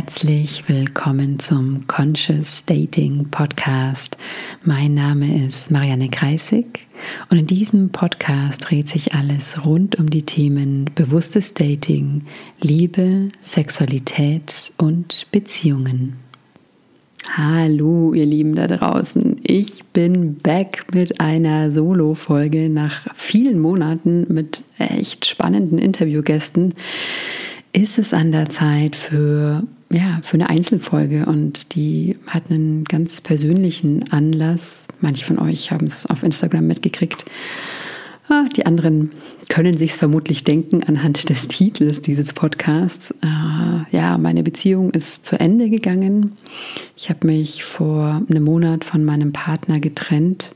Herzlich willkommen zum Conscious Dating Podcast. Mein Name ist Marianne Kreisig und in diesem Podcast dreht sich alles rund um die Themen bewusstes Dating, Liebe, Sexualität und Beziehungen. Hallo ihr Lieben da draußen, ich bin back mit einer Solo-Folge nach vielen Monaten mit echt spannenden Interviewgästen. Ist es an der Zeit für eine Einzelfolge und die hat einen ganz persönlichen Anlass. Manche von euch haben es auf Instagram mitgekriegt. Die anderen können sich es vermutlich denken anhand des Titels dieses Podcasts. Meine Beziehung ist zu Ende gegangen. Ich habe mich vor einem Monat von meinem Partner getrennt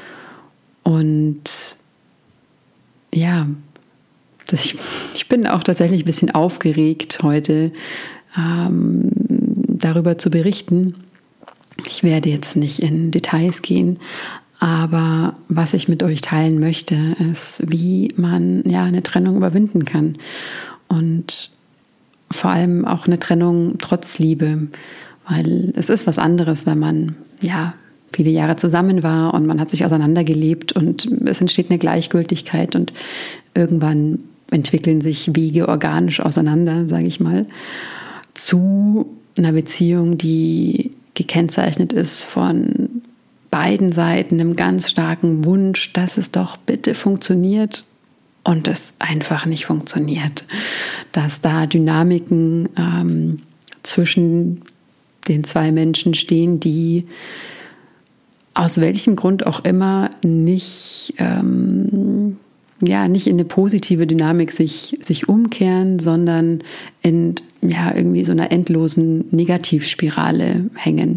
und ich bin auch tatsächlich ein bisschen aufgeregt heute, darüber zu berichten. Ich werde jetzt nicht in Details gehen, aber was ich mit euch teilen möchte, ist, wie man eine Trennung überwinden kann und vor allem auch eine Trennung trotz Liebe, weil es ist was anderes, wenn man viele Jahre zusammen war und man hat sich auseinandergelebt und es entsteht eine Gleichgültigkeit und irgendwann entwickeln sich Wege organisch auseinander, sage ich mal, zu einer Beziehung, die gekennzeichnet ist von beiden Seiten einem ganz starken Wunsch, dass es doch bitte funktioniert und es einfach nicht funktioniert. Dass da Dynamiken zwischen den zwei Menschen stehen, die aus welchem Grund auch immer nicht in eine positive Dynamik sich umkehren, sondern in irgendwie so einer endlosen Negativspirale hängen.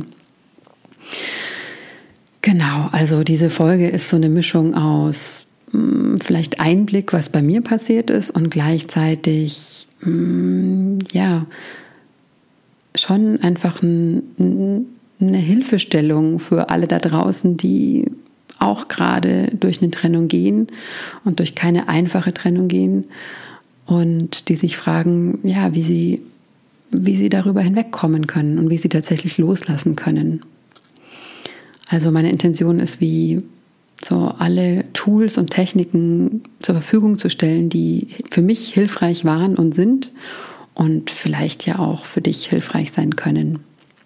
Genau, also diese Folge ist so eine Mischung aus vielleicht Einblick, was bei mir passiert ist und gleichzeitig schon einfach eine Hilfestellung für alle da draußen, die auch gerade durch eine Trennung gehen und durch keine einfache Trennung gehen und die sich fragen, wie sie darüber hinwegkommen können und wie sie tatsächlich loslassen können. Also meine Intention ist, wie so alle Tools und Techniken zur Verfügung zu stellen, die für mich hilfreich waren und sind und vielleicht ja auch für dich hilfreich sein können.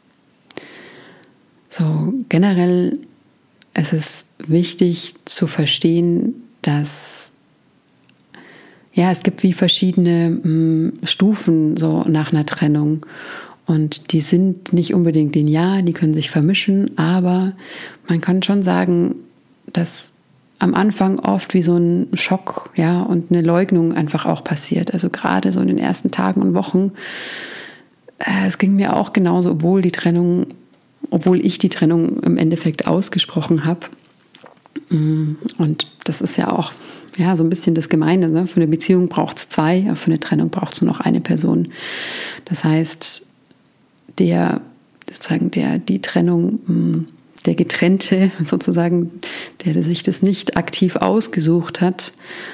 So generell es ist wichtig zu verstehen, dass es gibt wie verschiedene Stufen so nach einer Trennung und die sind nicht unbedingt linear, die können sich vermischen, aber man kann schon sagen, dass am Anfang oft wie so ein Schock und eine Leugnung einfach auch passiert. Also gerade so in den ersten Tagen und Wochen, es ging mir auch genauso, obwohl ich die Trennung im Endeffekt ausgesprochen habe. Und das ist ja auch so ein bisschen das Gemeine. Ne? Für eine Beziehung braucht es zwei, aber für eine Trennung braucht es nur noch eine Person. Das heißt, die Trennung, der Getrennte sozusagen, der sich das nicht aktiv ausgesucht hat,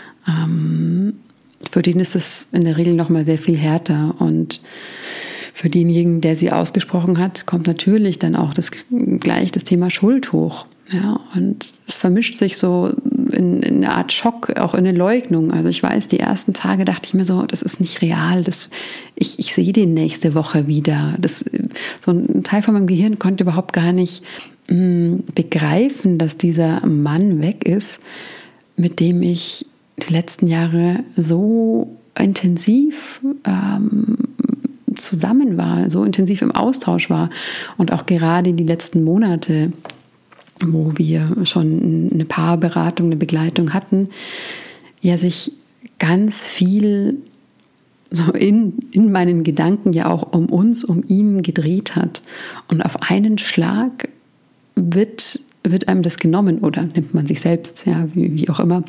für den ist es in der Regel noch mal sehr viel härter. Und für denjenigen, der sie ausgesprochen hat, kommt natürlich dann auch gleich das Thema Schuld hoch. Ja, und es vermischt sich so in eine Art Schock, auch in eine Leugnung. Also ich weiß, die ersten Tage dachte ich mir so, das ist nicht real. Ich sehe den nächste Woche wieder. So ein Teil von meinem Gehirn konnte überhaupt gar nicht begreifen, dass dieser Mann weg ist, mit dem ich die letzten Jahre so intensiv zusammen war, so intensiv im Austausch war und auch gerade die letzten Monate, wo wir schon eine Paarberatung, eine Begleitung hatten, sich ganz viel so in meinen Gedanken ja auch um uns, um ihn gedreht hat. Und auf einen Schlag wird einem das genommen oder nimmt man sich selbst, wie auch immer.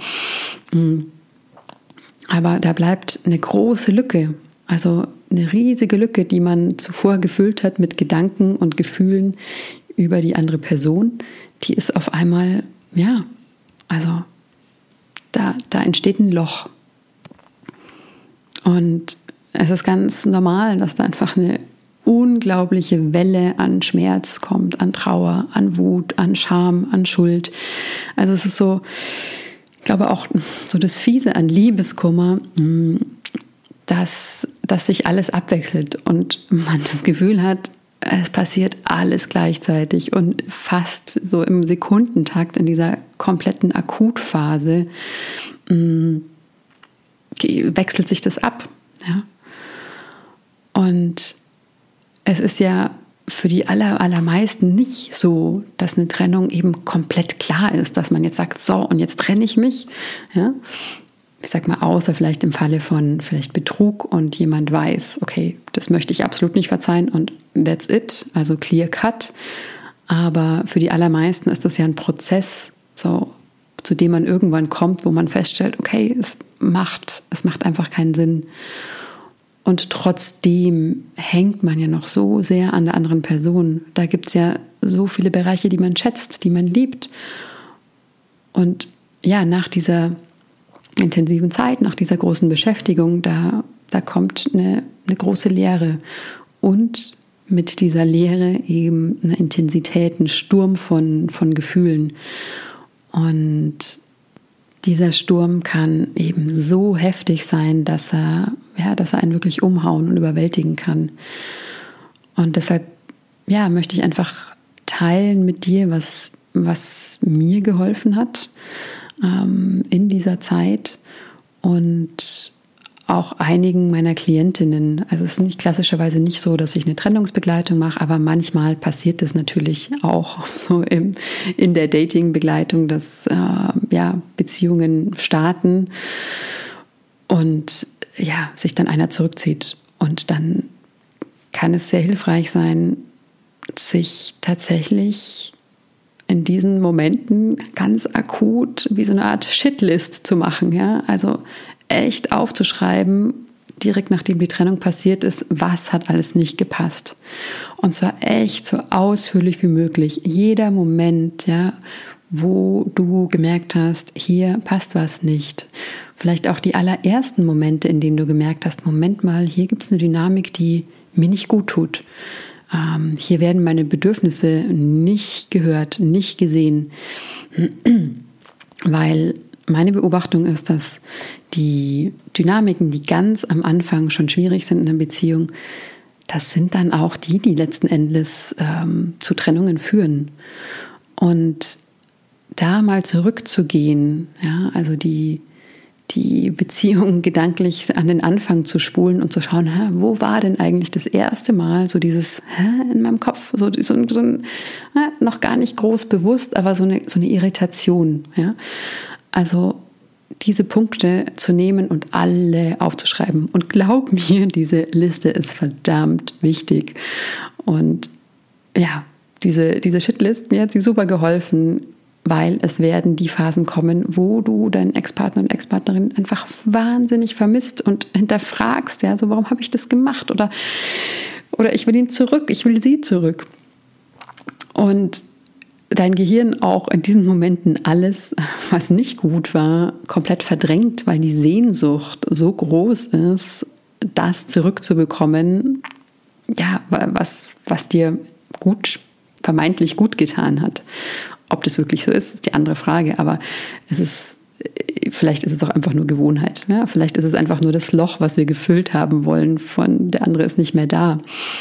Aber da bleibt eine große Lücke, also eine riesige Lücke, die man zuvor gefüllt hat mit Gedanken und Gefühlen über die andere Person, die ist auf einmal, da entsteht ein Loch. Und es ist ganz normal, dass da einfach eine unglaubliche Welle an Schmerz kommt, an Trauer, an Wut, an Scham, an Schuld. Also es ist so, ich glaube auch so das Fiese an Liebeskummer, dass sich alles abwechselt und man das Gefühl hat, es passiert alles gleichzeitig und fast so im Sekundentakt in dieser kompletten Akutphase wechselt sich das ab. Ja? Und es ist ja für die allermeisten nicht so, dass eine Trennung eben komplett klar ist, dass man jetzt sagt, so und jetzt trenne ich mich. Ja? Ich sag mal, außer vielleicht im Falle von vielleicht Betrug und jemand weiß, okay, das möchte ich absolut nicht verzeihen und that's it, also clear cut. Aber für die allermeisten ist das ja ein Prozess, so, zu dem man irgendwann kommt, wo man feststellt, okay, es macht einfach keinen Sinn. Und trotzdem hängt man ja noch so sehr an der anderen Person. Da gibt es ja so viele Bereiche, die man schätzt, die man liebt. Und ja, nach dieser intensiven Zeit, nach dieser großen Beschäftigung, da kommt eine große Leere. Und mit dieser Leere eben eine Intensität, ein Sturm von Gefühlen. Und dieser Sturm kann eben so heftig sein, dass er einen wirklich umhauen und überwältigen kann. Und deshalb, ja, möchte ich einfach teilen mit dir, was mir geholfen hat in dieser Zeit und auch einigen meiner Klientinnen. Also es ist nicht klassischerweise nicht so, dass ich eine Trennungsbegleitung mache, aber manchmal passiert es natürlich auch so in der Dating-Begleitung, dass Beziehungen starten und ja, sich dann einer zurückzieht. Und dann kann es sehr hilfreich sein, sich tatsächlich in diesen Momenten ganz akut wie so eine Art Shitlist zu machen. Ja? Also echt aufzuschreiben, direkt nachdem die Trennung passiert ist, was hat alles nicht gepasst. Und zwar echt so ausführlich wie möglich. Jeder Moment, ja, wo du gemerkt hast, hier passt was nicht. Vielleicht auch die allerersten Momente, in denen du gemerkt hast, Moment mal, hier gibt es eine Dynamik, die mir nicht gut tut. Hier werden meine Bedürfnisse nicht gehört, nicht gesehen. Weil meine Beobachtung ist, dass die Dynamiken, die ganz am Anfang schon schwierig sind in einer Beziehung, das sind dann auch die letzten Endes zu Trennungen führen. Und da mal zurückzugehen, ja, also die Beziehung gedanklich an den Anfang zu spulen und zu schauen, wo war denn eigentlich das erste Mal so dieses in meinem Kopf, so ein noch gar nicht groß bewusst, aber so eine Irritation. Ja? Also diese Punkte zu nehmen und alle aufzuschreiben. Und glaub mir, diese Liste ist verdammt wichtig. Und ja, diese Shitlist, mir hat sie super geholfen, weil es werden die Phasen kommen, wo du deinen Ex-Partner und Ex-Partnerin einfach wahnsinnig vermisst und hinterfragst, ja, so warum habe ich das gemacht? Oder ich will ihn zurück, ich will sie zurück. Und dein Gehirn auch in diesen Momenten alles, was nicht gut war, komplett verdrängt, weil die Sehnsucht so groß ist, das zurückzubekommen, ja, was dir vermeintlich gut getan hat. Ob das wirklich so ist die andere Frage, aber vielleicht ist es auch einfach nur Gewohnheit. Ja? Vielleicht ist es einfach nur das Loch, was wir gefüllt haben wollen, von der andere ist nicht mehr da.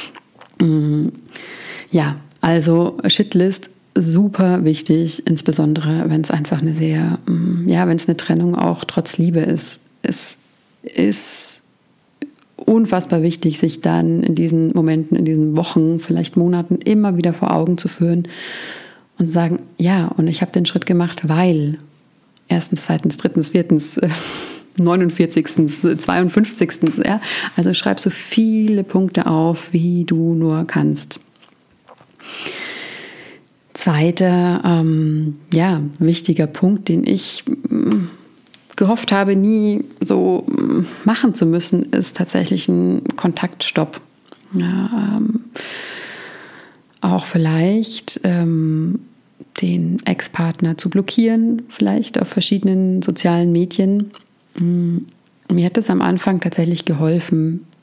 Ja, also Shitlist, super wichtig, insbesondere wenn es einfach wenn es eine Trennung auch trotz Liebe ist. Es ist unfassbar wichtig, sich dann in diesen Momenten, in diesen Wochen, vielleicht Monaten immer wieder vor Augen zu führen und sagen, ja, und ich habe den Schritt gemacht, weil 1., 2., 3., 4., 49., 52. Ja? Also schreib so viele Punkte auf, wie du nur kannst. Zweiter, wichtiger Punkt, den ich gehofft habe, nie so machen zu müssen, ist tatsächlich ein Kontaktstopp. Ja, auch vielleicht den Ex-Partner zu blockieren, vielleicht auf verschiedenen sozialen Medien. Mir hat es am Anfang tatsächlich geholfen,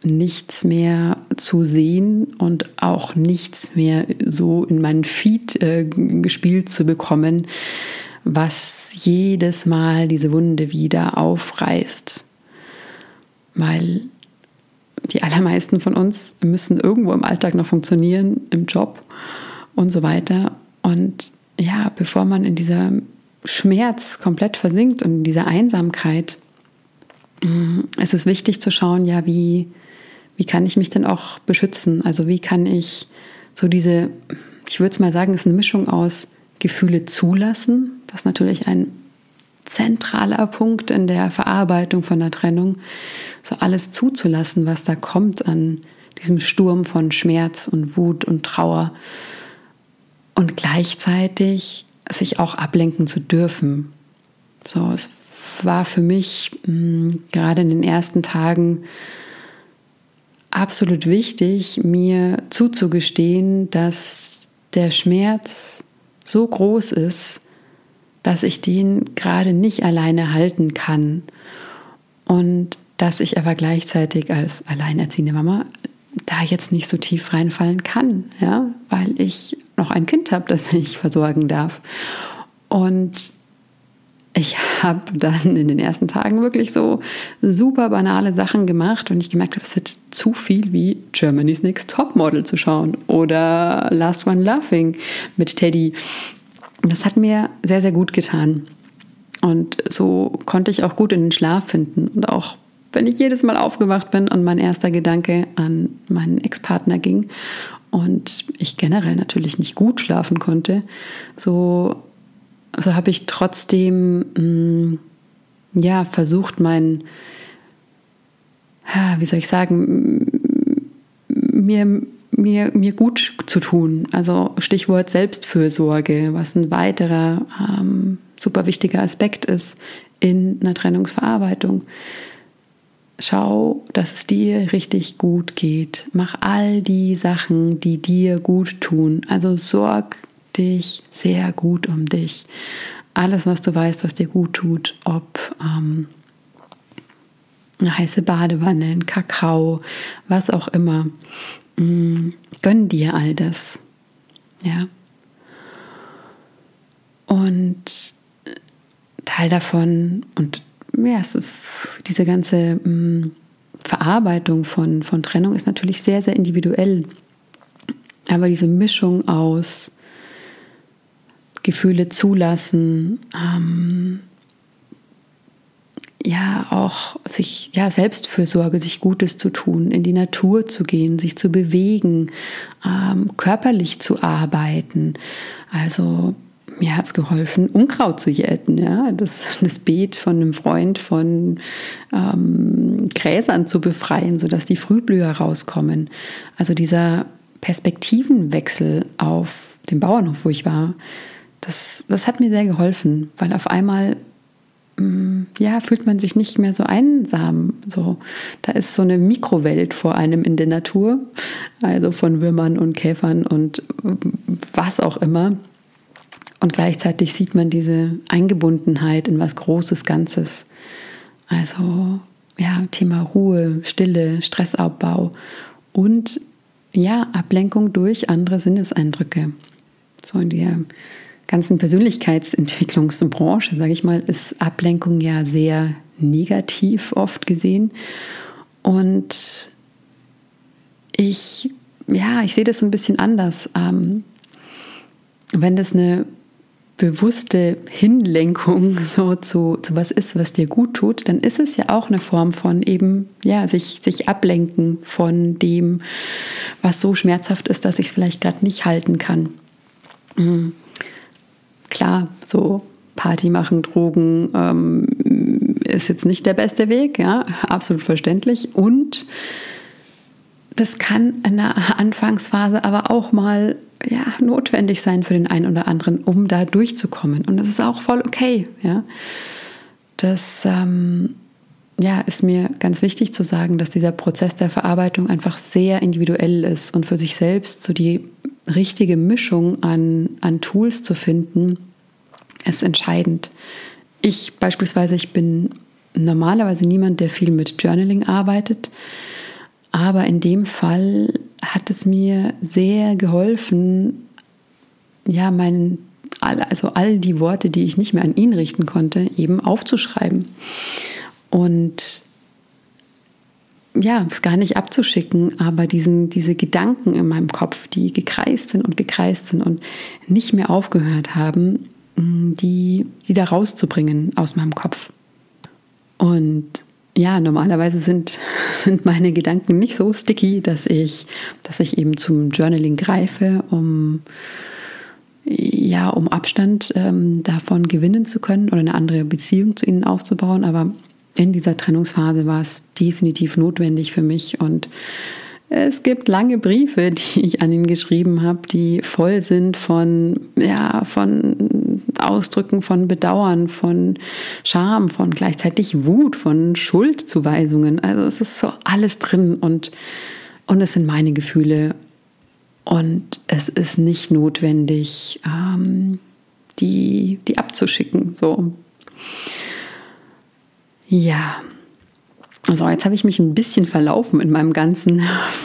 nichts mehr zu sehen und auch nichts mehr so in meinen Feed gespielt zu bekommen, was jedes Mal diese Wunde wieder aufreißt. Weil die allermeisten von uns müssen irgendwo im Alltag noch funktionieren, im Job und so weiter. Und ja, bevor man in dieser Schmerz komplett versinkt und in dieser Einsamkeit, es ist wichtig zu schauen, ja, wie kann ich mich denn auch beschützen? Also wie kann ich so diese, ich würde es mal sagen, es ist eine Mischung aus Gefühle zulassen. Das ist natürlich ein zentraler Punkt in der Verarbeitung von der Trennung, so alles zuzulassen, was da kommt an diesem Sturm von Schmerz und Wut und Trauer und gleichzeitig sich auch ablenken zu dürfen. So, es war für mich gerade in den ersten Tagen absolut wichtig, mir zuzugestehen, dass der Schmerz so groß ist, dass ich den gerade nicht alleine halten kann und dass ich aber gleichzeitig als alleinerziehende Mama da jetzt nicht so tief reinfallen kann, ja, weil ich noch ein Kind habe, das ich versorgen darf. Und ich habe dann in den ersten Tagen wirklich so super banale Sachen gemacht und ich gemerkt habe, es wird zu viel wie Germany's Next Topmodel zu schauen oder Last One Laughing mit Teddy. Das hat mir sehr, sehr gut getan. Und so konnte ich auch gut in den Schlaf finden. Und auch wenn ich jedes Mal aufgewacht bin und mein erster Gedanke an meinen Ex-Partner ging und ich generell natürlich nicht gut schlafen konnte, so habe ich trotzdem versucht, mir gut zu tun. Also Stichwort Selbstfürsorge, was ein weiterer super wichtiger Aspekt ist in einer Trennungsverarbeitung. Schau, dass es dir richtig gut geht. Mach all die Sachen, die dir gut tun. Also sorg dich sehr gut um dich. Alles, was du weißt, was dir gut tut, ob eine heiße Badewanne, ein Kakao, was auch immer. Gönn dir all das. Ja. Und Teil davon und ja, diese ganze Verarbeitung von Trennung ist natürlich sehr, sehr individuell. Aber diese Mischung aus Gefühle zulassen, auch sich, Selbstfürsorge, sich Gutes zu tun, in die Natur zu gehen, sich zu bewegen, körperlich zu arbeiten. Also mir hat es geholfen, Unkraut zu jäten, ja, das Beet von einem Freund von Gräsern zu befreien, sodass die Frühblüher rauskommen. Also dieser Perspektivenwechsel auf dem Bauernhof, wo ich war, das hat mir sehr geholfen, weil auf einmal fühlt man sich nicht mehr so einsam. So, da ist so eine Mikrowelt vor einem in der Natur, also von Würmern und Käfern und was auch immer. Und gleichzeitig sieht man diese Eingebundenheit in was Großes, Ganzes. Also Thema Ruhe, Stille, Stressabbau und Ablenkung durch andere Sinneseindrücke. So in der ganzen Persönlichkeitsentwicklungsbranche, sage ich mal, ist Ablenkung ja sehr negativ oft gesehen. Und ich sehe das so ein bisschen anders. Wenn das eine bewusste Hinlenkung so zu was ist, was dir gut tut, dann ist es ja auch eine Form von eben, sich ablenken von dem, was so schmerzhaft ist, dass ich es vielleicht gerade nicht halten kann. Klar, so Party machen, Drogen ist jetzt nicht der beste Weg, ja, absolut verständlich. Und das kann in der Anfangsphase aber auch mal notwendig sein für den einen oder anderen, um da durchzukommen. Und das ist auch voll okay. Ja. Das ist mir ganz wichtig zu sagen, dass dieser Prozess der Verarbeitung einfach sehr individuell ist und für sich selbst so die richtige Mischung an Tools zu finden, ist entscheidend. Ich beispielsweise, ich bin normalerweise niemand, der viel mit Journaling arbeitet, Aber in dem Fall hat es mir sehr geholfen, ja, all die Worte, die ich nicht mehr an ihn richten konnte, eben aufzuschreiben. Und ja, es gar nicht abzuschicken, aber diese Gedanken in meinem Kopf, die gekreist sind und nicht mehr aufgehört haben, die da rauszubringen aus meinem Kopf. Und ja, normalerweise sind meine Gedanken nicht so sticky, dass ich eben zum Journaling greife, um Abstand davon gewinnen zu können oder eine andere Beziehung zu ihnen aufzubauen. Aber in dieser Trennungsphase war es definitiv notwendig für mich. Und es gibt lange Briefe, die ich an ihn geschrieben habe, die voll sind von Ausdrücken von Bedauern, von Scham, von gleichzeitig Wut, von Schuldzuweisungen. Also es ist so alles drin und es sind meine Gefühle. Und es ist nicht notwendig, die abzuschicken. So. Ja, also jetzt habe ich mich ein bisschen verlaufen in meinem ganzen,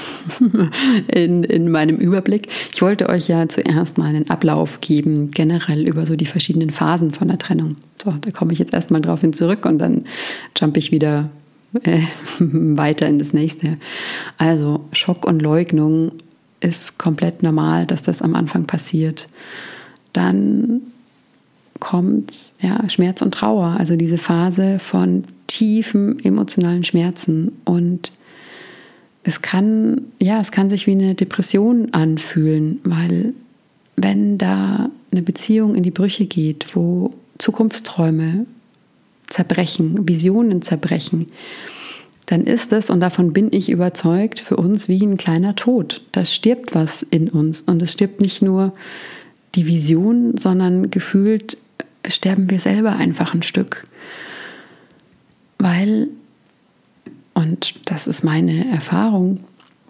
in meinem Überblick. Ich wollte euch ja zuerst mal einen Ablauf geben, generell über so die verschiedenen Phasen von der Trennung. So, da komme ich jetzt erstmal drauf hin zurück und dann jumpe ich wieder weiter in das nächste. Also Schock und Leugnung ist komplett normal, dass das am Anfang passiert. Dann kommt Schmerz und Trauer, also diese Phase von tiefen emotionalen Schmerzen. Und es kann sich wie eine Depression anfühlen, weil wenn da eine Beziehung in die Brüche geht, wo Zukunftsträume zerbrechen, Visionen zerbrechen, dann ist es, und davon bin ich überzeugt, für uns wie ein kleiner Tod. Da stirbt was in uns. Und es stirbt nicht nur die Vision, sondern gefühlt sterben wir selber einfach ein Stück. Weil, und das ist meine Erfahrung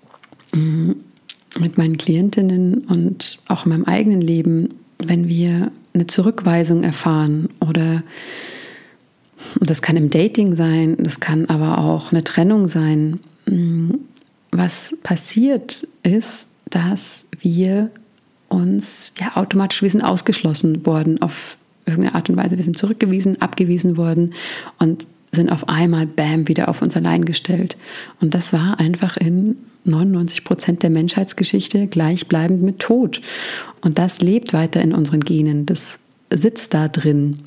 mit meinen Klientinnen und auch in meinem eigenen Leben, wenn wir eine Zurückweisung erfahren oder das kann im Dating sein, das kann aber auch eine Trennung sein. Was passiert ist, dass wir uns automatisch, wir sind ausgeschlossen worden auf irgendeine Art und Weise. Wir sind zurückgewiesen, abgewiesen worden und sind auf einmal, bam, wieder auf uns allein gestellt. Und das war einfach in 99% der Menschheitsgeschichte gleichbleibend mit Tod. Und das lebt weiter in unseren Genen. Das sitzt da drin.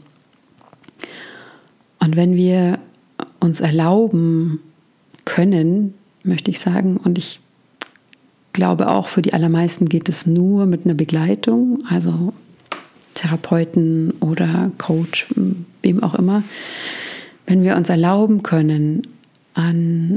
Und wenn wir uns erlauben können, möchte ich sagen, und ich glaube auch für die allermeisten geht es nur mit einer Begleitung, also Therapeuten oder Coach, wem auch immer, wenn wir uns erlauben können, an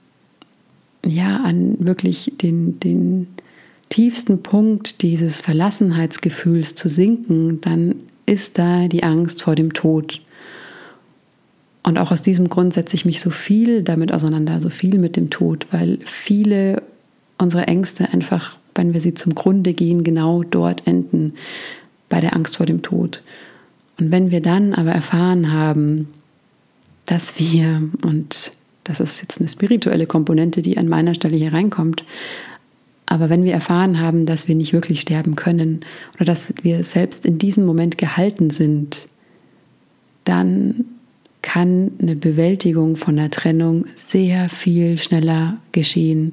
wirklich den tiefsten Punkt dieses Verlassenheitsgefühls zu sinken, dann ist da die Angst vor dem Tod. Und auch aus diesem Grund setze ich mich so viel damit auseinander, so viel mit dem Tod, weil viele unserer Ängste einfach, wenn wir sie zum Grunde gehen, genau dort enden, bei der Angst vor dem Tod. Und wenn wir dann aber erfahren haben, dass wir, und das ist jetzt eine spirituelle Komponente, die an meiner Stelle hier reinkommt, aber wenn wir erfahren haben, dass wir nicht wirklich sterben können oder dass wir selbst in diesem Moment gehalten sind, dann kann eine Bewältigung von der Trennung sehr viel schneller geschehen,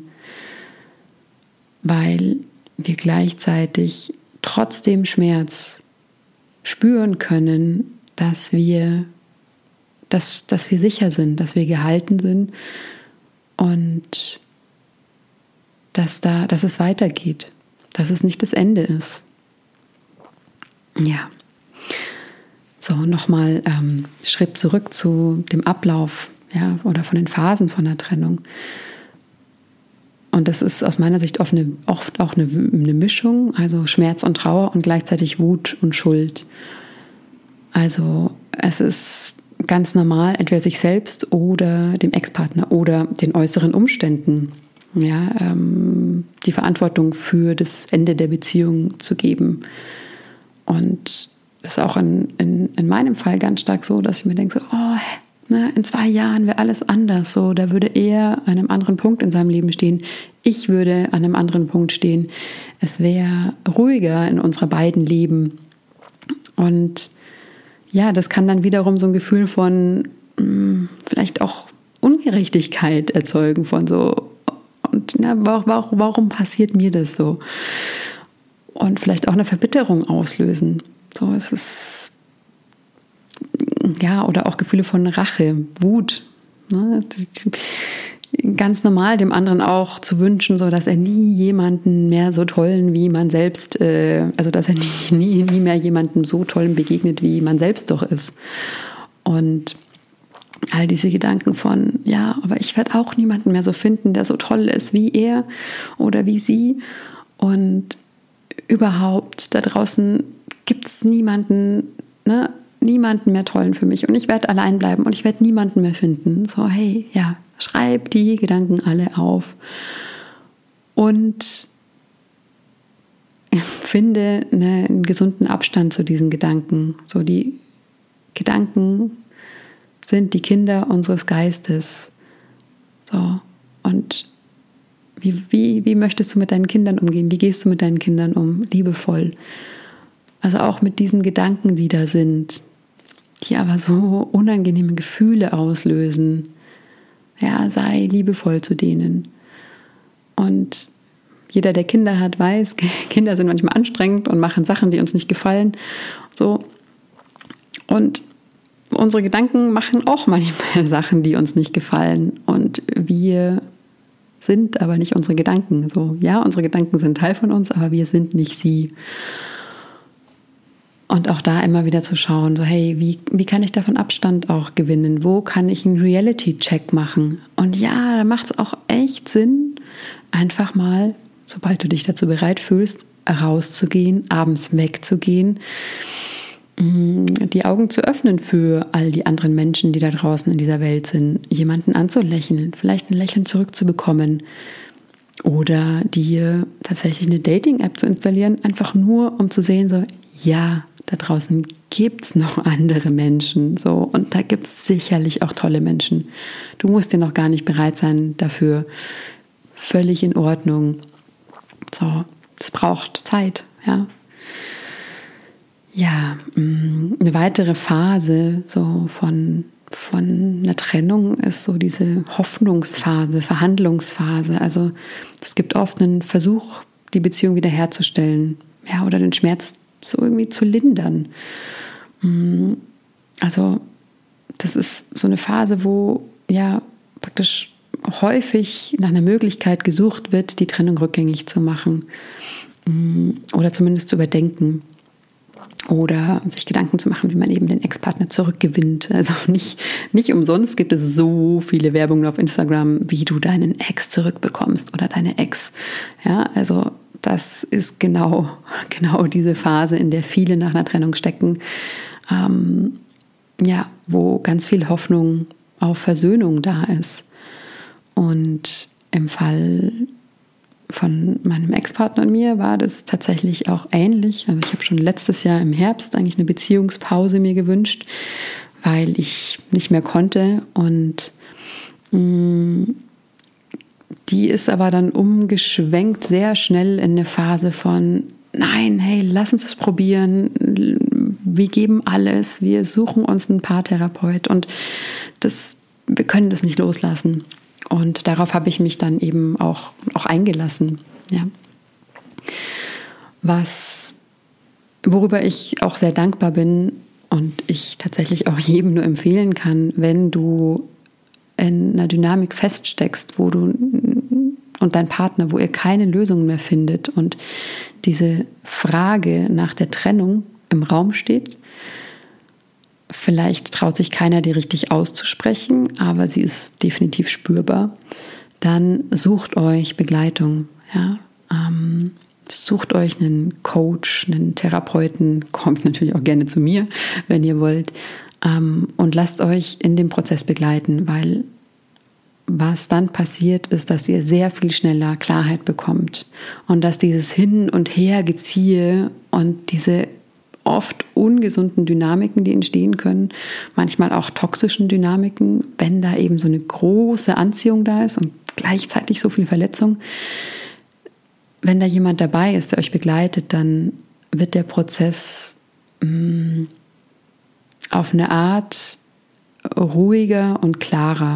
weil wir gleichzeitig trotz dem Schmerz spüren können, dass wir sicher sind, dass wir gehalten sind und dass es weitergeht, dass es nicht das Ende ist. Ja. So, nochmal Schritt zurück zu dem Ablauf, oder von den Phasen von der Trennung. Und das ist aus meiner Sicht oft auch eine Mischung, also Schmerz und Trauer und gleichzeitig Wut und Schuld. Also es ist ganz normal, entweder sich selbst oder dem Ex-Partner oder den äußeren Umständen die Verantwortung für das Ende der Beziehung zu geben. Und das ist auch in meinem Fall ganz stark so, dass ich mir denke, in 2 Jahren wäre alles anders. So, da würde er an einem anderen Punkt in seinem Leben stehen. Ich würde an einem anderen Punkt stehen. Es wäre ruhiger in unserer beiden Leben. Und ja, das kann dann wiederum so ein Gefühl von vielleicht auch Ungerechtigkeit erzeugen, von so, und warum passiert mir das so? Und vielleicht auch eine Verbitterung auslösen. So, es ist, ja, oder auch Gefühle von Rache, Wut. Ne? Ganz normal, dem anderen auch zu wünschen, so dass er nie jemanden mehr so tollen wie man selbst, also dass er nie mehr jemandem so tollen begegnet, wie man selbst doch ist. Und all diese Gedanken von, ja, aber ich werde auch niemanden mehr so finden, der so toll ist wie er oder wie sie. Und überhaupt, da draußen gibt es niemanden mehr tollen für mich. Und ich werde allein bleiben und ich werde niemanden mehr finden. So, hey, ja, schreib die Gedanken alle auf und finde einen gesunden Abstand zu diesen Gedanken. So, die Gedanken sind die Kinder unseres Geistes. So, und wie möchtest du mit deinen Kindern umgehen? Wie gehst du mit deinen Kindern um? Liebevoll. Also auch mit diesen Gedanken, die da sind, die aber so unangenehme Gefühle auslösen. Ja, sei liebevoll zu denen. Und jeder, der Kinder hat, weiß, Kinder sind manchmal anstrengend und machen Sachen, die uns nicht gefallen. So. Und unsere Gedanken machen auch manchmal Sachen, die uns nicht gefallen. Und wir sind aber nicht unsere Gedanken. So, ja, unsere Gedanken sind Teil von uns, aber wir sind nicht sie. Und auch da immer wieder zu schauen, so hey, wie kann ich davon Abstand auch gewinnen? Wo kann ich einen Reality-Check machen? Und ja, da macht es auch echt Sinn, einfach mal, sobald du dich dazu bereit fühlst, rauszugehen, abends wegzugehen, die Augen zu öffnen für all die anderen Menschen, die da draußen in dieser Welt sind, jemanden anzulächeln, vielleicht ein Lächeln zurückzubekommen oder dir tatsächlich eine Dating-App zu installieren, einfach nur, um zu sehen, so, ja, da draußen gibt es noch andere Menschen, so, und da gibt es sicherlich auch tolle Menschen. Du musst dir noch gar nicht bereit sein dafür. Völlig in Ordnung. So, es braucht Zeit, ja. Ja, eine weitere Phase so von einer Trennung ist so diese Hoffnungsphase, Verhandlungsphase. Also es gibt oft einen Versuch, die Beziehung wiederherzustellen, ja, oder den Schmerz so irgendwie zu lindern. Also das ist so eine Phase, wo ja praktisch häufig nach einer Möglichkeit gesucht wird, die Trennung rückgängig zu machen oder zumindest zu überdenken. Oder sich Gedanken zu machen, wie man eben den Ex-Partner zurückgewinnt. Also nicht umsonst gibt es so viele Werbungen auf Instagram, wie du deinen Ex zurückbekommst oder deine Ex. Ja, also das ist genau diese Phase, in der viele nach einer Trennung stecken. Ja, wo ganz viel Hoffnung auf Versöhnung da ist. Und im Fall von meinem Ex-Partner und mir war das tatsächlich auch ähnlich. Also ich habe schon letztes Jahr im Herbst eigentlich eine Beziehungspause mir gewünscht, weil ich nicht mehr konnte. Und die ist aber dann umgeschwenkt sehr schnell in eine Phase von, nein, hey, lass uns das probieren. Wir geben alles. Wir suchen uns einen Paartherapeut und wir können das nicht loslassen. Und darauf habe ich mich dann eben auch eingelassen. Ja. Worüber ich auch sehr dankbar bin und ich tatsächlich auch jedem nur empfehlen kann, wenn du in einer Dynamik feststeckst, wo du und dein Partner, wo ihr keine Lösung mehr findet und diese Frage nach der Trennung im Raum steht. Vielleicht traut sich keiner, die richtig auszusprechen, aber sie ist definitiv spürbar. Dann sucht euch Begleitung. Ja? Sucht euch einen Coach, einen Therapeuten, kommt natürlich auch gerne zu mir, wenn ihr wollt, und lasst euch in dem Prozess begleiten, weil was dann passiert, ist, dass ihr sehr viel schneller Klarheit bekommt und dass dieses Hin- und Hergeziehe und diese oft ungesunden Dynamiken, die entstehen können, manchmal auch toxischen Dynamiken, wenn da eben so eine große Anziehung da ist und gleichzeitig so viel Verletzung. Wenn da jemand dabei ist, der euch begleitet, dann wird der Prozess auf eine Art ruhiger und klarer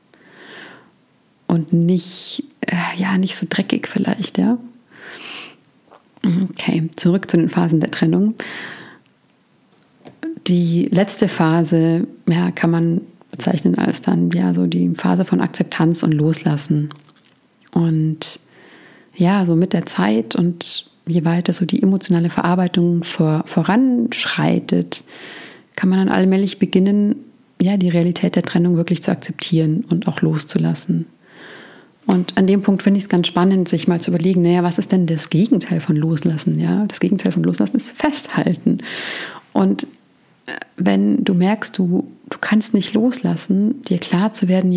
und nicht so dreckig vielleicht, ja. Okay, zurück zu den Phasen der Trennung. Die letzte Phase, kann man bezeichnen als dann so die Phase von Akzeptanz und Loslassen. Und so mit der Zeit und je weiter so die emotionale Verarbeitung voranschreitet, kann man dann allmählich beginnen, die Realität der Trennung wirklich zu akzeptieren und auch loszulassen. Und an dem Punkt finde ich es ganz spannend, sich mal zu überlegen, was ist denn das Gegenteil von Loslassen? Ja, das Gegenteil von Loslassen ist Festhalten. Und wenn du merkst, du kannst nicht loslassen, dir klar zu werden,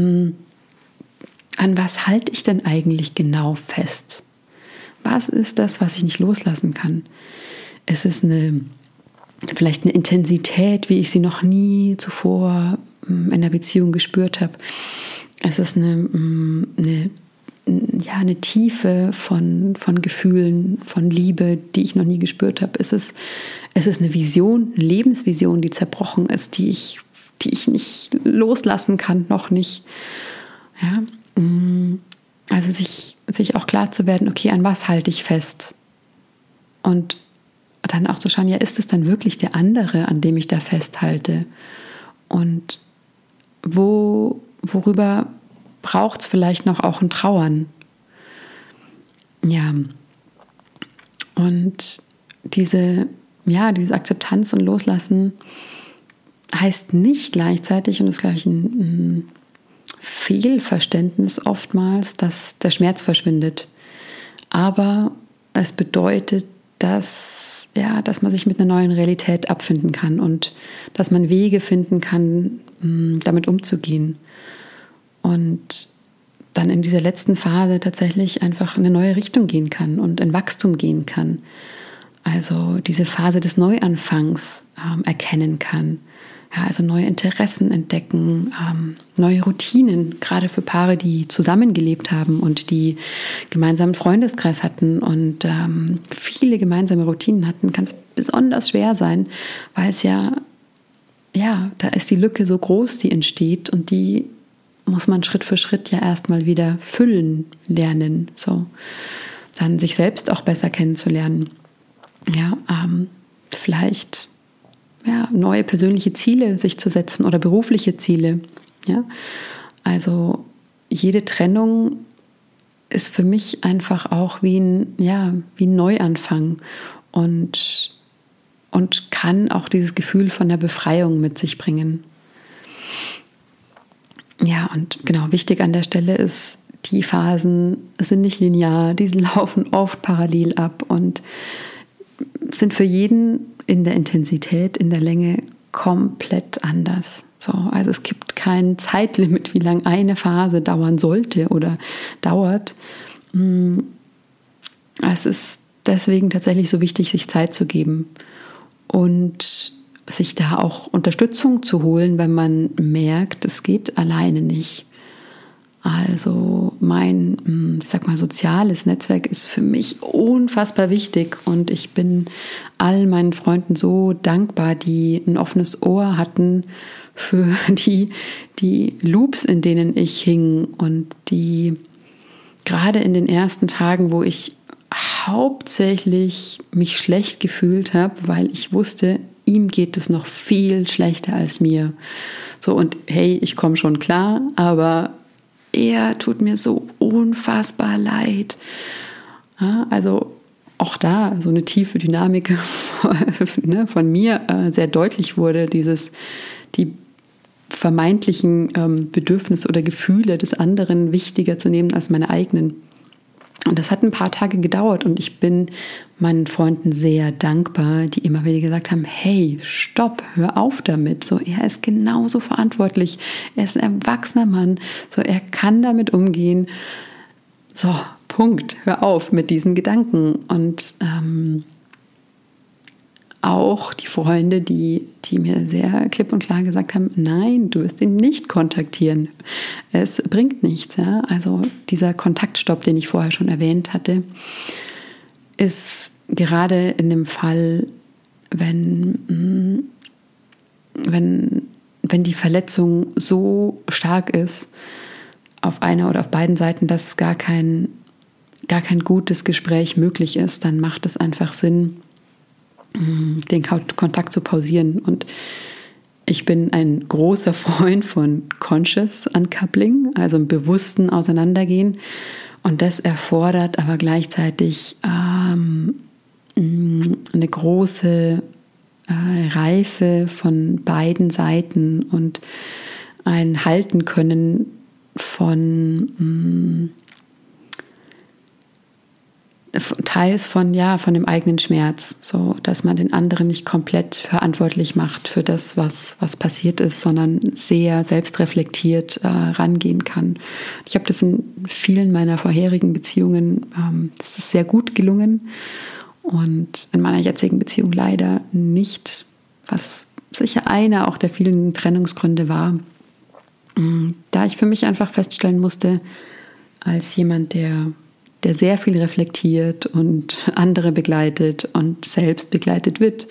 an was halte ich denn eigentlich genau fest? Was ist das, was ich nicht loslassen kann? Es ist vielleicht eine Intensität, wie ich sie noch nie zuvor in einer Beziehung gespürt habe. Es ist eine Tiefe von Gefühlen, von Liebe, die ich noch nie gespürt habe. Es ist eine Vision, eine Lebensvision, die zerbrochen ist, die ich nicht loslassen kann, noch nicht. Ja, also sich auch klar zu werden, okay, an was halte ich fest? Und dann auch zu schauen, ist es dann wirklich der andere, an dem ich da festhalte? Und worüber braucht es vielleicht noch auch ein Trauern? Ja. Und diese Akzeptanz und Loslassen heißt nicht gleichzeitig, und das ist gleich ein Fehlverständnis oftmals, dass der Schmerz verschwindet. Aber es bedeutet, dass man sich mit einer neuen Realität abfinden kann und dass man Wege finden kann, damit umzugehen. Und dann in dieser letzten Phase tatsächlich einfach in eine neue Richtung gehen kann und in Wachstum gehen kann. Also diese Phase des Neuanfangs erkennen kann. Ja, also neue Interessen entdecken, neue Routinen, gerade für Paare, die zusammengelebt haben und die gemeinsamen Freundeskreis hatten und viele gemeinsame Routinen hatten, kann es besonders schwer sein, weil es da ist die Lücke so groß, die entsteht, und die muss man Schritt für Schritt erstmal wieder füllen lernen, so dann sich selbst auch besser kennenzulernen. Ja, vielleicht neue persönliche Ziele sich zu setzen oder berufliche Ziele. Ja? Also jede Trennung ist für mich einfach auch wie ein Neuanfang und kann auch dieses Gefühl von der Befreiung mit sich bringen. Ja, und genau, wichtig an der Stelle ist, die Phasen sind nicht linear, die laufen oft parallel ab und sind für jeden in der Intensität, in der Länge komplett anders. So, also es gibt kein Zeitlimit, wie lange eine Phase dauern sollte oder dauert. Es ist deswegen tatsächlich so wichtig, sich Zeit zu geben und sich da auch Unterstützung zu holen, wenn man merkt, es geht alleine nicht. Also mein, soziales Netzwerk ist für mich unfassbar wichtig und ich bin all meinen Freunden so dankbar, die ein offenes Ohr hatten für die Loops, in denen ich hing, und die gerade in den ersten Tagen, wo ich hauptsächlich mich schlecht gefühlt habe, weil ich wusste, ihm geht es noch viel schlechter als mir. So, und hey, ich komme schon klar, aber er tut mir so unfassbar leid. Ja, also auch da so eine tiefe Dynamik von mir sehr deutlich wurde, die vermeintlichen Bedürfnisse oder Gefühle des anderen wichtiger zu nehmen als meine eigenen. Und das hat ein paar Tage gedauert und ich bin meinen Freunden sehr dankbar, die immer wieder gesagt haben, hey, stopp, hör auf damit. So, er ist genauso verantwortlich, er ist ein erwachsener Mann, so, er kann damit umgehen. So, Punkt, hör auf mit diesen Gedanken. Und auch die Freunde, die mir sehr klipp und klar gesagt haben, nein, du wirst ihn nicht kontaktieren. Es bringt nichts. Ja? Also dieser Kontaktstopp, den ich vorher schon erwähnt hatte, ist gerade in dem Fall, wenn die Verletzung so stark ist, auf einer oder auf beiden Seiten, dass gar kein gutes Gespräch möglich ist, dann macht es einfach Sinn, den Kontakt zu pausieren. Und ich bin ein großer Freund von Conscious Uncoupling, also im bewussten Auseinandergehen. Und das erfordert aber gleichzeitig eine große Reife von beiden Seiten und ein Halten können von teils von dem eigenen Schmerz, so dass man den anderen nicht komplett verantwortlich macht für das, was passiert ist, sondern sehr selbstreflektiert rangehen kann. Ich habe das in vielen meiner vorherigen Beziehungen, das ist sehr gut gelungen und in meiner jetzigen Beziehung leider nicht, was sicher einer auch der vielen Trennungsgründe war, da ich für mich einfach feststellen musste, als jemand, der sehr viel reflektiert und andere begleitet und selbst begleitet wird,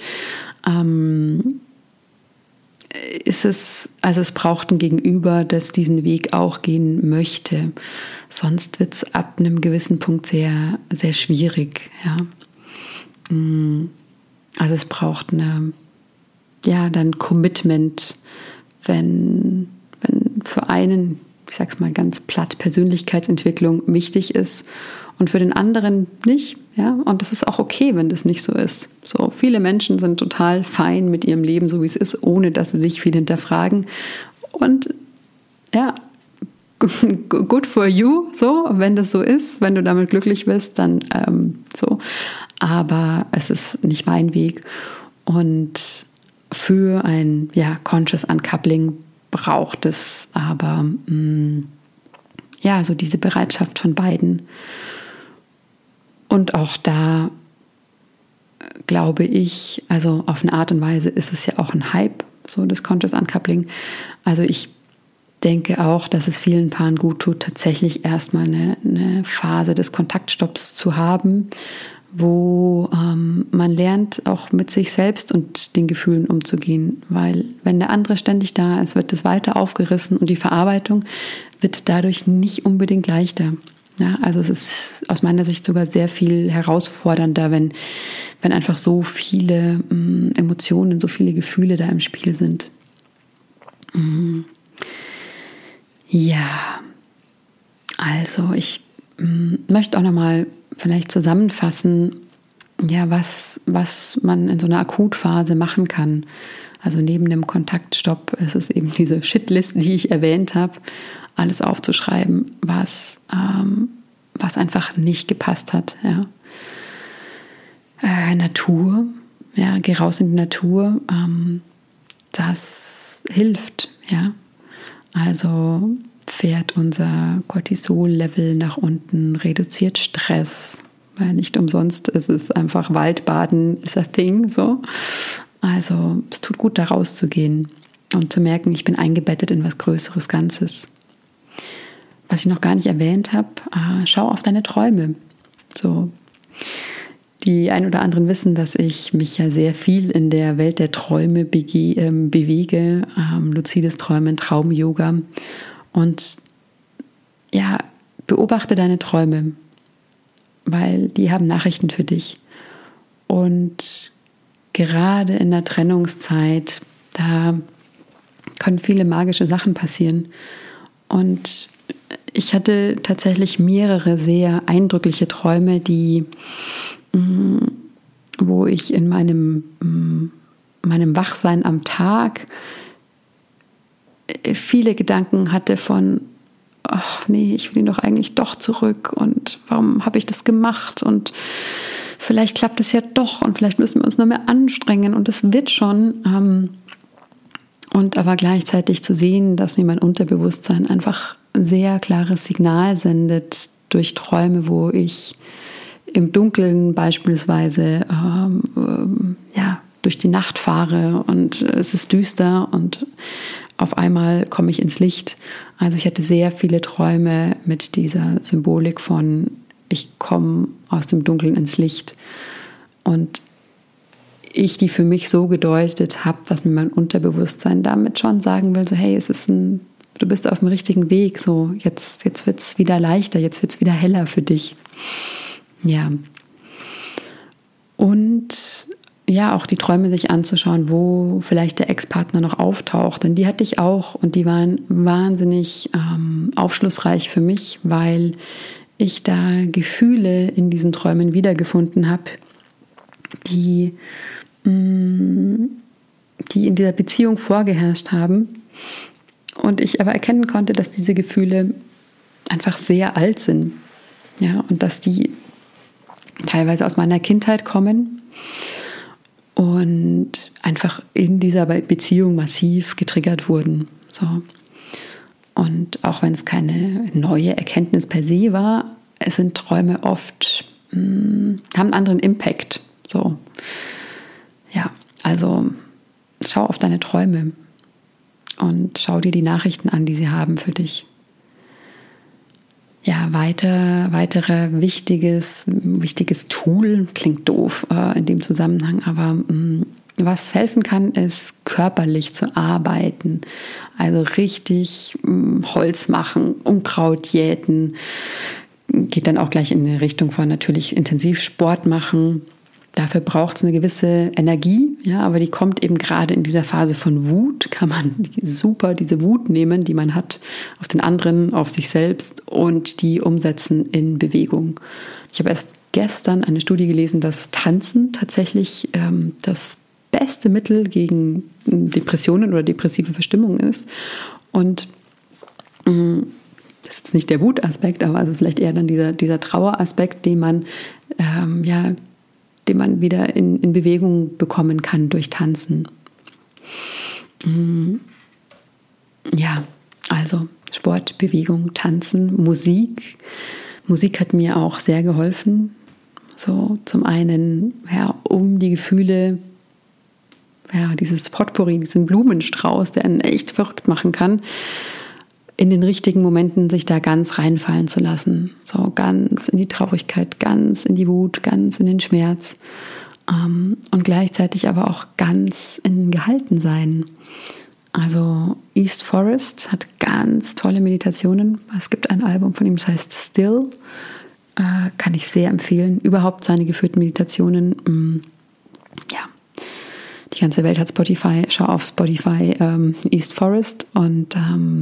es braucht ein Gegenüber, das diesen Weg auch gehen möchte. Sonst wird es ab einem gewissen Punkt sehr, sehr schwierig. Ja. Also es braucht dann Commitment, wenn für einen, ich sage es mal ganz platt, Persönlichkeitsentwicklung wichtig ist und für den anderen nicht. Ja? Und das ist auch okay, wenn das nicht so ist. So, viele Menschen sind total fein mit ihrem Leben, so wie es ist, ohne dass sie sich viel hinterfragen. Und ja, good for you, so, wenn das so ist, wenn du damit glücklich bist, dann so. Aber es ist nicht mein Weg. Und für ein Conscious Uncoupling braucht es aber so diese Bereitschaft von beiden. Und auch da glaube ich, also auf eine Art und Weise ist es ja auch ein Hype, so das Conscious Uncoupling. Also ich denke auch, dass es vielen Paaren gut tut, tatsächlich erstmal eine Phase des Kontaktstopps zu haben, wo man lernt, auch mit sich selbst und den Gefühlen umzugehen. Weil wenn der andere ständig da ist, wird das weiter aufgerissen und die Verarbeitung wird dadurch nicht unbedingt leichter. Ja, also es ist aus meiner Sicht sogar sehr viel herausfordernder, wenn einfach so viele Emotionen, so viele Gefühle da im Spiel sind. Ja, also ich möchte auch nochmal vielleicht zusammenfassen, was man in so einer Akutphase machen kann. Also neben dem Kontaktstopp ist es eben diese Shitlist, die ich erwähnt habe, alles aufzuschreiben, was einfach nicht gepasst hat. Ja. Natur, geh raus in die Natur, das hilft. Ja. Also fährt unser Cortisol-Level nach unten, reduziert Stress, weil nicht umsonst ist es einfach Waldbaden is a thing, so. Also es tut gut, da rauszugehen und zu merken, ich bin eingebettet in was Größeres Ganzes. Was ich noch gar nicht erwähnt habe, schau auf deine Träume. So. Die ein oder anderen wissen, dass ich mich ja sehr viel in der Welt der Träume bewege, luzides Träumen, Traum-Yoga. Und ja, beobachte deine Träume, weil die haben Nachrichten für dich. Und gerade in der Trennungszeit, da können viele magische Sachen passieren. Und ich hatte tatsächlich mehrere sehr eindrückliche Träume, wo ich in meinem Wachsein am Tag viele Gedanken hatte von, ach nee, ich will ihn doch eigentlich doch zurück und warum habe ich das gemacht und vielleicht klappt es ja doch und vielleicht müssen wir uns noch mehr anstrengen und es wird schon. Und aber gleichzeitig zu sehen, dass mir mein Unterbewusstsein einfach ein sehr klares Signal sendet durch Träume, wo ich im Dunkeln beispielsweise durch die Nacht fahre und es ist düster und auf einmal komme ich ins Licht. Also ich hatte sehr viele Träume mit dieser Symbolik von, ich komme aus dem Dunkeln ins Licht. Und ich die für mich so gedeutet habe, dass mir mein Unterbewusstsein damit schon sagen will, so hey, du bist auf dem richtigen Weg, so jetzt wird es wieder leichter, jetzt wird es wieder heller für dich. Ja. Und ja, auch die Träume sich anzuschauen, wo vielleicht der Ex-Partner noch auftaucht. Denn die hatte ich auch und die waren wahnsinnig aufschlussreich für mich, weil ich da Gefühle in diesen Träumen wiedergefunden habe, die in dieser Beziehung vorgeherrscht haben. Und ich aber erkennen konnte, dass diese Gefühle einfach sehr alt sind. Ja, und dass die teilweise aus meiner Kindheit kommen und einfach in dieser Beziehung massiv getriggert wurden. So. Und auch wenn es keine neue Erkenntnis per se war, es sind Träume oft, haben einen anderen Impact. So. Ja, also schau auf deine Träume und schau dir die Nachrichten an, die sie haben für dich. Ja, weitere wichtiges Tool, klingt doof in dem Zusammenhang, aber was helfen kann, ist körperlich zu arbeiten. Also richtig Holz machen, Unkraut jäten, geht dann auch gleich in die Richtung von natürlich intensiv Sport machen. Dafür braucht es eine gewisse Energie, ja, aber die kommt eben gerade in dieser Phase von Wut, kann man super diese Wut nehmen, die man hat auf den anderen, auf sich selbst und die umsetzen in Bewegung. Ich habe erst gestern eine Studie gelesen, dass Tanzen tatsächlich das beste Mittel gegen Depressionen oder depressive Verstimmung ist. Und das ist jetzt nicht der Wutaspekt, aber also vielleicht eher dann dieser Traueraspekt, den man wieder in Bewegung bekommen kann durch Tanzen. Ja, also Sport, Bewegung, Tanzen, Musik. Musik hat mir auch sehr geholfen. So zum einen, ja, um die Gefühle, ja, dieses Potpourri, diesen Blumenstrauß, der einen echt verrückt machen kann, in den richtigen Momenten sich da ganz reinfallen zu lassen. So ganz in die Traurigkeit, ganz in die Wut, ganz in den Schmerz. Und gleichzeitig aber auch ganz in Gehaltensein. Also East Forest hat ganz tolle Meditationen. Es gibt ein Album von ihm, das heißt Still. Kann ich sehr empfehlen. Überhaupt seine geführten Meditationen. Ja. Die ganze Welt hat Spotify. Schau auf Spotify East Forest und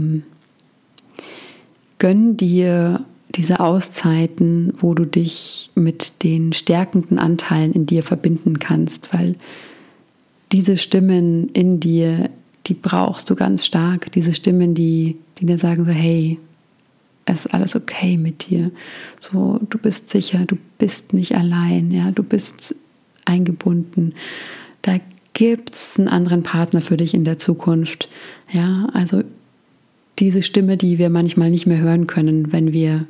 gönn dir diese Auszeiten, wo du dich mit den stärkenden Anteilen in dir verbinden kannst, weil diese Stimmen in dir, die brauchst du ganz stark. Diese Stimmen, die dir sagen so, hey, es ist alles okay mit dir. So, du bist sicher, du bist nicht allein, ja, du bist eingebunden. Da gibt es einen anderen Partner für dich in der Zukunft. Ja, also diese Stimme, die wir manchmal nicht mehr hören können, wenn wir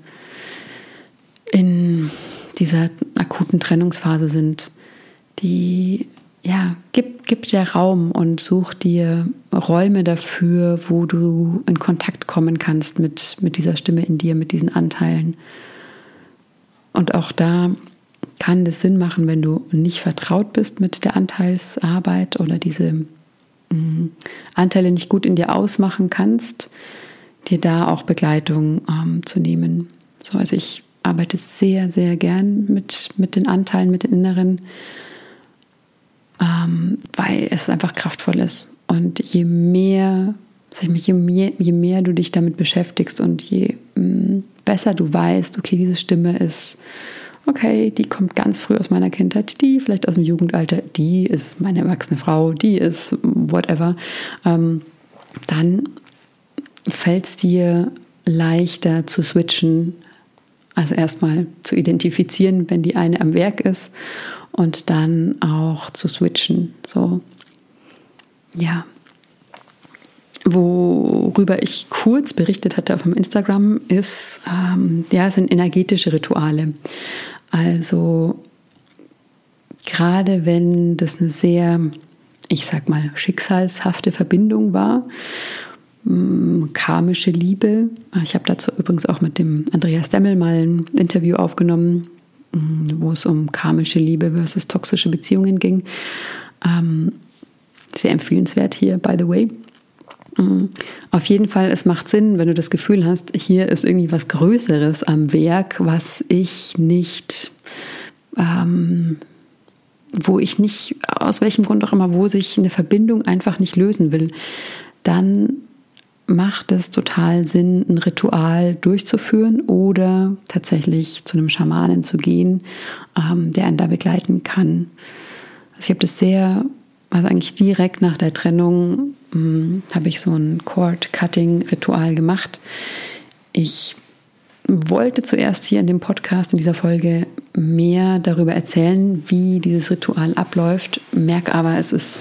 in dieser akuten Trennungsphase sind, die, ja, gib dir Raum und such dir Räume dafür, wo du in Kontakt kommen kannst mit dieser Stimme in dir, mit diesen Anteilen. Und auch da kann es Sinn machen, wenn du nicht vertraut bist mit der Anteilsarbeit oder diese Anteile nicht gut in dir ausmachen kannst, dir da auch Begleitung zu nehmen. So, also ich arbeite sehr, sehr gern mit den Anteilen, mit den Inneren, weil es einfach kraftvoll ist. Und je mehr du dich damit beschäftigst und je besser du weißt, okay, diese Stimme ist, okay, die kommt ganz früh aus meiner Kindheit, die vielleicht aus dem Jugendalter, die ist meine erwachsene Frau, die ist whatever, dann fällt es dir leichter zu switchen, also erstmal zu identifizieren, wenn die eine am Werk ist und dann auch zu switchen. So, ja. Worüber ich kurz berichtet hatte auf meinem Instagram sind energetische Rituale. Also gerade wenn das eine sehr, ich sag mal, schicksalshafte Verbindung war, karmische Liebe. Ich habe dazu übrigens auch mit dem Andreas Demmel mal ein Interview aufgenommen, wo es um karmische Liebe versus toxische Beziehungen ging. Sehr empfehlenswert hier, by the way. Auf jeden Fall, es macht Sinn, wenn du das Gefühl hast, hier ist irgendwie was Größeres am Werk, was ich nicht, wo ich nicht, aus welchem Grund auch immer, wo sich eine Verbindung einfach nicht lösen will, dann macht es total Sinn, ein Ritual durchzuführen oder tatsächlich zu einem Schamanen zu gehen, der einen da begleiten kann. Also ich habe das eigentlich direkt nach der Trennung habe ich so ein Cord-Cutting-Ritual gemacht. Ich wollte zuerst hier in dem Podcast, in dieser Folge, mehr darüber erzählen, wie dieses Ritual abläuft, merke aber, es ist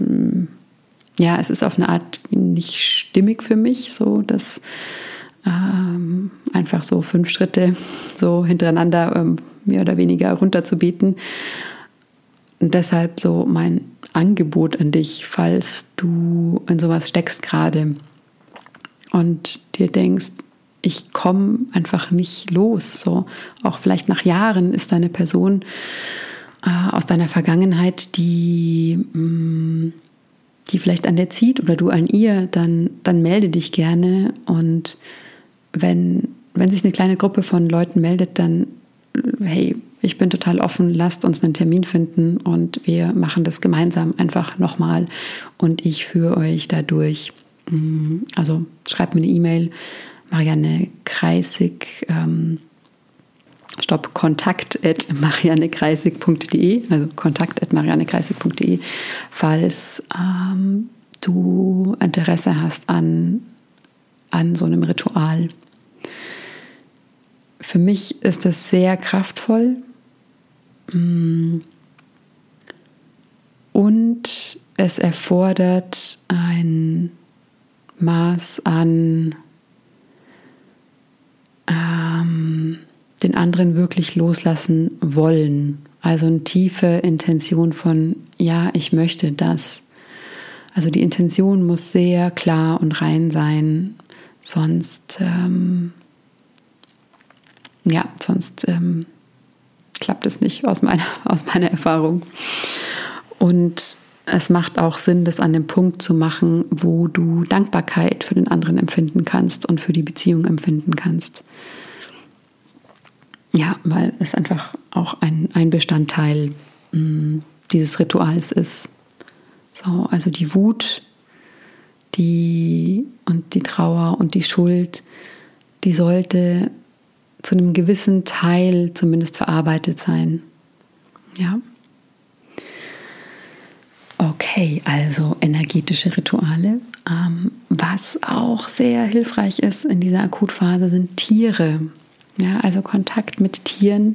auf eine Art nicht stimmig für mich, so dass einfach so 5 Schritte so hintereinander mehr oder weniger runterzubeten. Und deshalb so mein Angebot an dich, falls du in sowas steckst gerade und dir denkst, ich komme einfach nicht los. So, auch vielleicht nach Jahren ist da eine Person aus deiner Vergangenheit, die vielleicht an dir zieht oder du an ihr, dann melde dich gerne. Und wenn sich eine kleine Gruppe von Leuten meldet, dann hey, ich bin total offen, lasst uns einen Termin finden und wir machen das gemeinsam einfach nochmal und ich führe euch da durch. Also schreibt mir eine E-Mail, kontakt@mariannekreisig.de, also kontakt@mariannekreisig.de, falls du Interesse hast an so einem Ritual. Für mich ist das sehr kraftvoll und es erfordert ein Maß an den anderen wirklich loslassen wollen. Also eine tiefe Intention von, ja, ich möchte das. Also die Intention muss sehr klar und rein sein, sonst klappt es nicht aus meiner Erfahrung. Und es macht auch Sinn, das an dem Punkt zu machen, wo du Dankbarkeit für den anderen empfinden kannst und für die Beziehung empfinden kannst. Ja, weil es einfach auch ein Bestandteil dieses Rituals ist. So, also die Wut, die Trauer und die Schuld, die sollte zu einem gewissen Teil zumindest verarbeitet sein. Ja. Okay, also energetische Rituale. Was auch sehr hilfreich ist in dieser Akutphase, sind Tiere. Ja, also Kontakt mit Tieren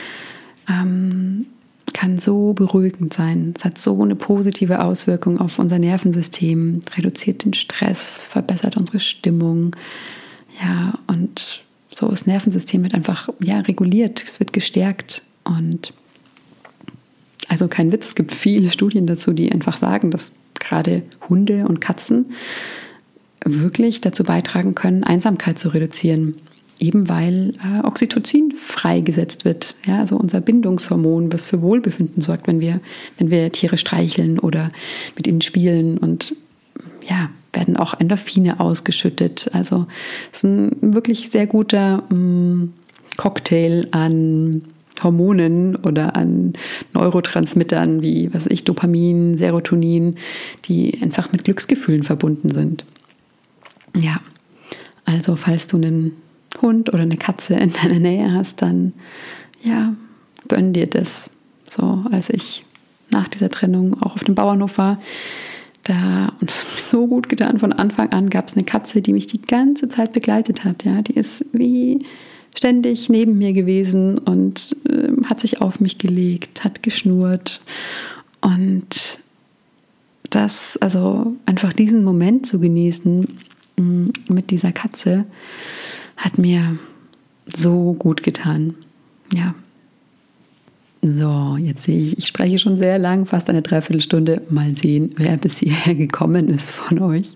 kann so beruhigend sein. Es hat so eine positive Auswirkung auf unser Nervensystem, reduziert den Stress, verbessert unsere Stimmung. Ja, und so das Nervensystem wird einfach reguliert, es wird gestärkt. Und also kein Witz, es gibt viele Studien dazu, die einfach sagen, dass gerade Hunde und Katzen wirklich dazu beitragen können, Einsamkeit zu reduzieren. Eben weil Oxytocin freigesetzt wird, ja, also unser Bindungshormon, was für Wohlbefinden sorgt, wenn wir Tiere streicheln oder mit ihnen spielen, und ja, werden auch Endorphine ausgeschüttet. Also es ist ein wirklich sehr guter Cocktail an Hormonen oder an Neurotransmittern wie, Dopamin, Serotonin, die einfach mit Glücksgefühlen verbunden sind. Ja, also falls du einen Hund oder eine Katze in deiner Nähe hast, dann gönn dir das. So, als ich nach dieser Trennung auch auf dem Bauernhof war, und das hat mir so gut getan, von Anfang an gab es eine Katze, die mich die ganze Zeit begleitet hat. Ja, die ist wie ständig neben mir gewesen und hat sich auf mich gelegt, hat geschnurrt. Und das, also einfach diesen Moment zu genießen mit dieser Katze, hat mir so gut getan. Ja. So, jetzt sehe ich spreche schon sehr lang, fast eine Dreiviertelstunde. Mal sehen, wer bis hierher gekommen ist von euch.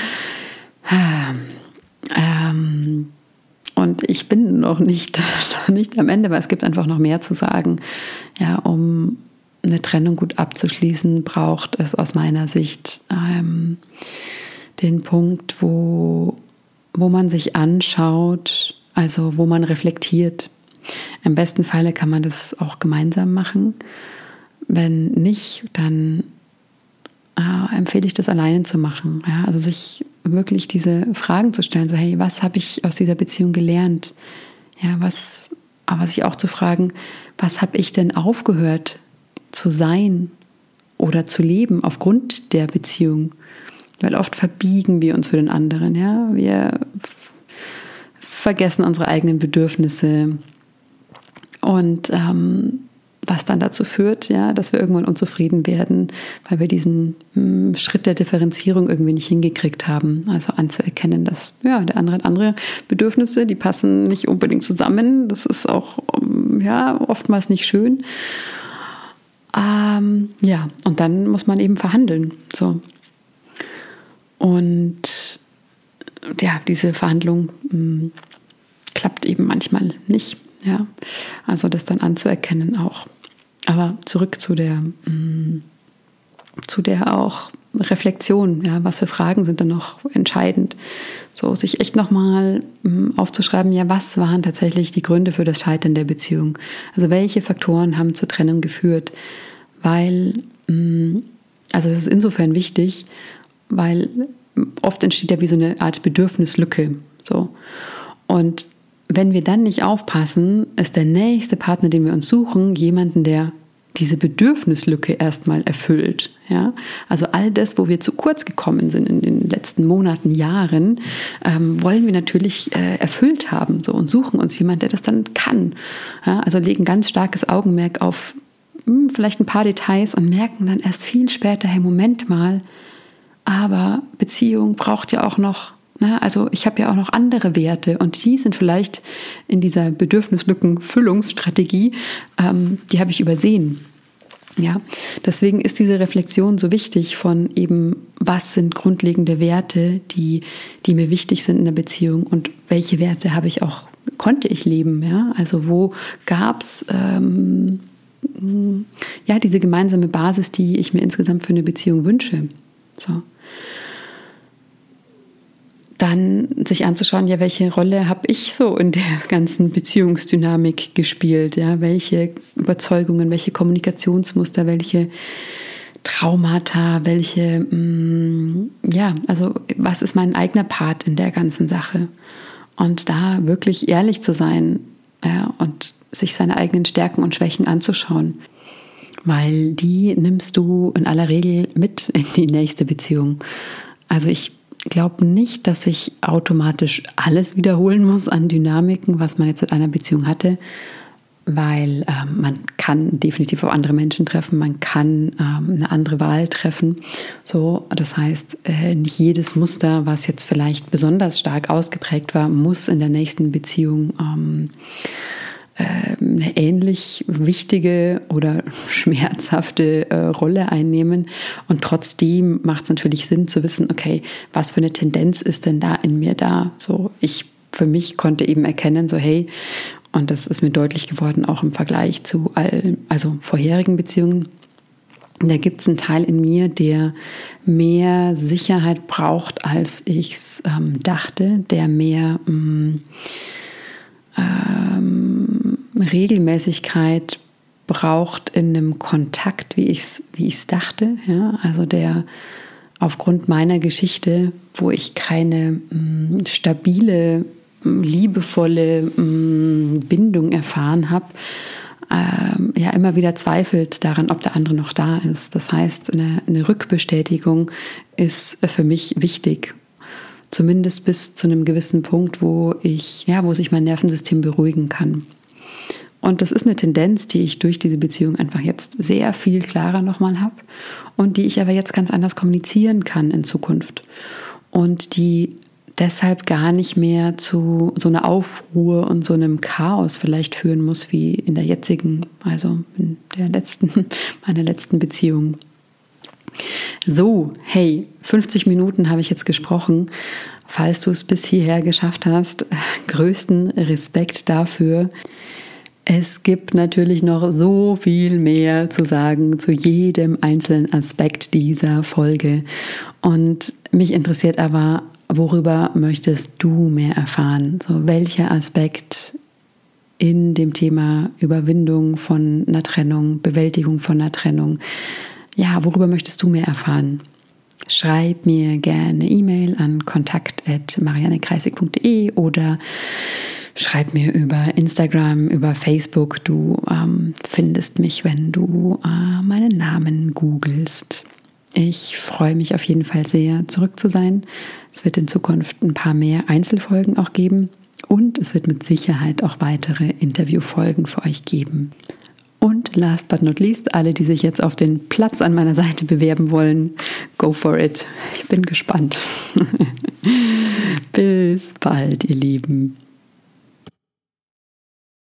Und ich bin noch nicht am Ende, weil es gibt einfach noch mehr zu sagen. Ja, um eine Trennung gut abzuschließen, braucht es aus meiner Sicht den Punkt, wo man sich anschaut, also wo man reflektiert. Im besten Falle kann man das auch gemeinsam machen. Wenn nicht, dann empfehle ich das alleine zu machen. Ja, also sich wirklich diese Fragen zu stellen, so hey, was habe ich aus dieser Beziehung gelernt? Ja, aber sich auch zu fragen, was habe ich denn aufgehört zu sein oder zu leben aufgrund der Beziehung? Weil oft verbiegen wir uns für den anderen. Ja, wir vergessen unsere eigenen Bedürfnisse und was dann dazu führt, ja, dass wir irgendwann unzufrieden werden, weil wir diesen Schritt der Differenzierung irgendwie nicht hingekriegt haben. Also anzuerkennen, dass ja, der andere hat andere Bedürfnisse, die passen nicht unbedingt zusammen. Das ist auch oftmals nicht schön. Und dann muss man eben verhandeln. So. Und ja, diese Verhandlung klappt eben manchmal nicht. Ja, also das dann anzuerkennen auch. Aber zurück zu der auch Reflexion. Ja, was für Fragen sind dann noch entscheidend? So, sich echt nochmal aufzuschreiben, ja, was waren tatsächlich die Gründe für das Scheitern der Beziehung? Also welche Faktoren haben zur Trennung geführt? Weil, also das ist insofern wichtig, weil oft entsteht ja wie so eine Art Bedürfnislücke. So. Und wenn wir dann nicht aufpassen, ist der nächste Partner, den wir uns suchen, jemanden, der diese Bedürfnislücke erstmal erfüllt. Ja? Also all das, wo wir zu kurz gekommen sind in den letzten Monaten, Jahren, wollen wir natürlich erfüllt haben so, und suchen uns jemanden, der das dann kann. Ja? Also legen ganz starkes Augenmerk auf vielleicht ein paar Details und merken dann erst viel später, hey, Moment mal, aber Beziehung braucht ja auch noch, also ich habe ja auch noch andere Werte und die sind vielleicht in dieser Bedürfnislückenfüllungsstrategie, die habe ich übersehen. Ja, deswegen ist diese Reflexion so wichtig von eben, was sind grundlegende Werte, die mir wichtig sind in der Beziehung und welche Werte konnte ich leben. Ja, also wo gab es diese gemeinsame Basis, die ich mir insgesamt für eine Beziehung wünsche. So. Dann sich anzuschauen, ja, welche Rolle habe ich so in der ganzen Beziehungsdynamik gespielt? Ja, welche Überzeugungen, welche Kommunikationsmuster, welche Traumata, also was ist mein eigener Part in der ganzen Sache? Und da wirklich ehrlich zu sein, ja, und sich seine eigenen Stärken und Schwächen anzuschauen, weil die nimmst du in aller Regel mit in die nächste Beziehung. Also ich glaube nicht, dass ich automatisch alles wiederholen muss an Dynamiken, was man jetzt in einer Beziehung hatte, weil man kann definitiv auf andere Menschen treffen, man kann eine andere Wahl treffen. So, das heißt, nicht jedes Muster, was jetzt vielleicht besonders stark ausgeprägt war, muss in der nächsten Beziehung eine ähnlich wichtige oder schmerzhafte Rolle einnehmen. Und trotzdem macht es natürlich Sinn zu wissen, okay, was für eine Tendenz ist denn da in mir da? So, ich für mich konnte eben erkennen, so hey, und das ist mir deutlich geworden, auch im Vergleich zu vorherigen Beziehungen, da gibt es einen Teil in mir, der mehr Sicherheit braucht, als ich es dachte, der mehr Regelmäßigkeit braucht in einem Kontakt, wie ich es dachte. Ja? Also der aufgrund meiner Geschichte, wo ich keine stabile, liebevolle Bindung erfahren habe, immer wieder zweifelt daran, ob der andere noch da ist. Das heißt, eine Rückbestätigung ist für mich wichtig. Zumindest bis zu einem gewissen Punkt, wo sich mein Nervensystem beruhigen kann. Und das ist eine Tendenz, die ich durch diese Beziehung einfach jetzt sehr viel klarer nochmal habe und die ich aber jetzt ganz anders kommunizieren kann in Zukunft. Und die deshalb gar nicht mehr zu so einer Aufruhr und so einem Chaos vielleicht führen muss wie in der jetzigen, also in meiner letzten Beziehung. So, hey, 50 Minuten habe ich jetzt gesprochen. Falls du es bis hierher geschafft hast, größten Respekt dafür. Es gibt natürlich noch so viel mehr zu sagen zu jedem einzelnen Aspekt dieser Folge. Und mich interessiert aber, worüber möchtest du mehr erfahren? So, welcher Aspekt in dem Thema Überwindung von einer Trennung, Bewältigung von einer Trennung, ja, worüber möchtest du mehr erfahren? Schreib mir gerne E-Mail an kontakt@mariannekreisig.de oder schreib mir über Instagram, über Facebook. Du findest mich, wenn du meinen Namen googelst. Ich freue mich auf jeden Fall sehr, zurück zu sein. Es wird in Zukunft ein paar mehr Einzelfolgen auch geben und es wird mit Sicherheit auch weitere Interviewfolgen für euch geben. Und last but not least, alle, die sich jetzt auf den Platz an meiner Seite bewerben wollen, go for it. Ich bin gespannt. Bis bald, ihr Lieben.